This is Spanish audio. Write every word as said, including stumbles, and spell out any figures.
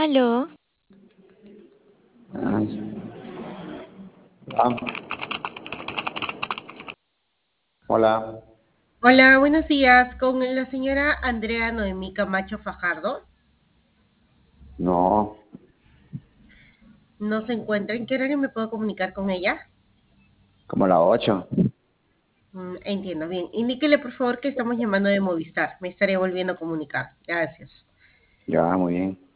Aló, Ah, ah, hola. Hola, buenos días. Con la señora Andrea Noemí Camacho Fajardo. No, No se encuentra. ¿En qué horario me puedo comunicar con ella? como las ocho. Mm, entiendo bien. Indíquele, por favor, que estamos llamando de Movistar. Me estaré volviendo a comunicar. Gracias. Ya, muy bien.